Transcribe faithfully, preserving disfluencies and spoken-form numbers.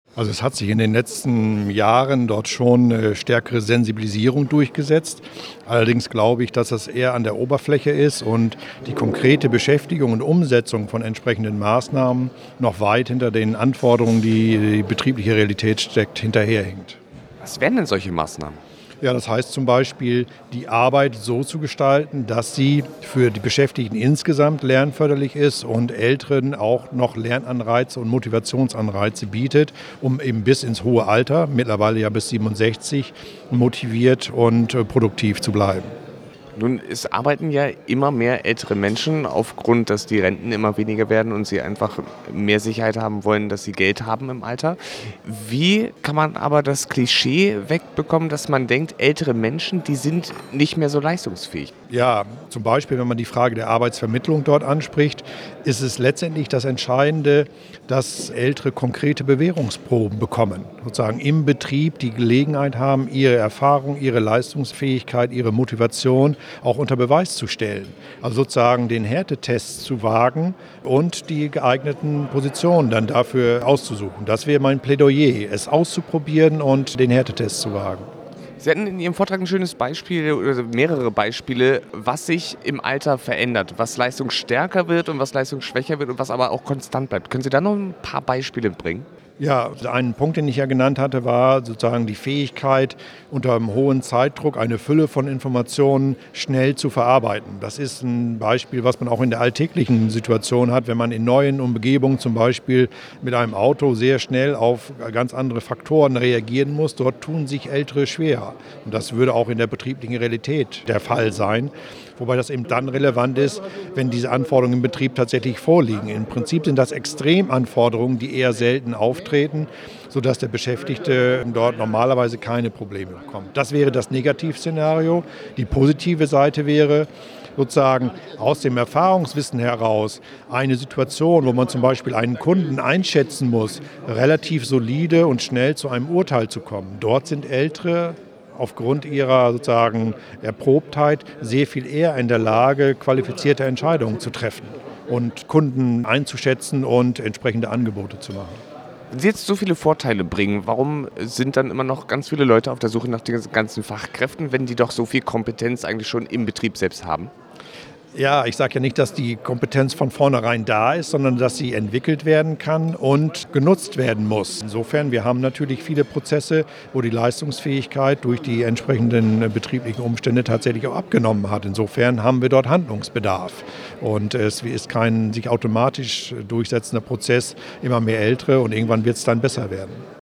Also es hat sich in den letzten Jahren dort schon eine stärkere Sensibilisierung durchgesetzt. Allerdings glaube ich, dass das eher an der Oberfläche ist und die konkrete Beschäftigung und Umsetzung von entsprechenden Maßnahmen noch weit hinter den Anforderungen, die die betriebliche Realität steckt, hinterherhinkt. Was wären denn solche Maßnahmen? Ja, das heißt zum Beispiel, die Arbeit so zu gestalten, dass sie für die Beschäftigten insgesamt lernförderlich ist und Älteren auch noch Lernanreize und Motivationsanreize bietet, um eben bis ins hohe Alter, mittlerweile ja bis siebenundsechzig, motiviert und äh, produktiv zu bleiben. Nun, es arbeiten ja immer mehr ältere Menschen aufgrund, dass die Renten immer weniger werden und sie einfach mehr Sicherheit haben wollen, dass sie Geld haben im Alter. Wie kann man aber das Klischee wegbekommen, dass man denkt, ältere Menschen, die sind nicht mehr so leistungsfähig? Ja, zum Beispiel, wenn man die Frage der Arbeitsvermittlung dort anspricht, ist es letztendlich das Entscheidende, dass Ältere konkrete Bewährungsproben bekommen. Sozusagen im Betrieb die Gelegenheit haben, ihre Erfahrung, ihre Leistungsfähigkeit, ihre Motivation auch unter Beweis zu stellen. Also sozusagen den Härtetest zu wagen und die geeigneten Positionen dann dafür auszusuchen. Das wäre mein Plädoyer, es auszuprobieren und den Härtetest zu wagen. Sie hatten in Ihrem Vortrag ein schönes Beispiel oder mehrere Beispiele, was sich im Alter verändert, was leistungsstärker wird und was leistungsschwächer wird und was aber auch konstant bleibt. Können Sie da noch ein paar Beispiele bringen? Ja, ein Punkt, den ich ja genannt hatte, war sozusagen die Fähigkeit, unter einem hohen Zeitdruck eine Fülle von Informationen schnell zu verarbeiten. Das ist ein Beispiel, was man auch in der alltäglichen Situation hat, wenn man in neuen Umgebungen zum Beispiel mit einem Auto sehr schnell auf ganz andere Faktoren reagieren muss. Dort tun sich Ältere schwer. Und das würde auch in der betrieblichen Realität der Fall sein. Wobei das eben dann relevant ist, wenn diese Anforderungen im Betrieb tatsächlich vorliegen. Im Prinzip sind das Extremanforderungen, die eher selten auftreten, sodass der Beschäftigte dort normalerweise keine Probleme bekommt. Das wäre das Negativszenario. Die positive Seite wäre, sozusagen aus dem Erfahrungswissen heraus eine Situation, wo man zum Beispiel einen Kunden einschätzen muss, relativ solide und schnell zu einem Urteil zu kommen. Dort sind Ältere aufgrund ihrer sozusagen Erprobtheit sehr viel eher in der Lage, qualifizierte Entscheidungen zu treffen und Kunden einzuschätzen und entsprechende Angebote zu machen. Wenn Sie jetzt so viele Vorteile bringen, warum sind dann immer noch ganz viele Leute auf der Suche nach den ganzen Fachkräften, wenn die doch so viel Kompetenz eigentlich schon im Betrieb selbst haben? Ja, ich sage ja nicht, dass die Kompetenz von vornherein da ist, sondern dass sie entwickelt werden kann und genutzt werden muss. Insofern, wir haben natürlich viele Prozesse, wo die Leistungsfähigkeit durch die entsprechenden betrieblichen Umstände tatsächlich auch abgenommen hat. Insofern haben wir dort Handlungsbedarf. Und es ist kein sich automatisch durchsetzender Prozess, immer mehr Ältere und irgendwann wird es dann besser werden.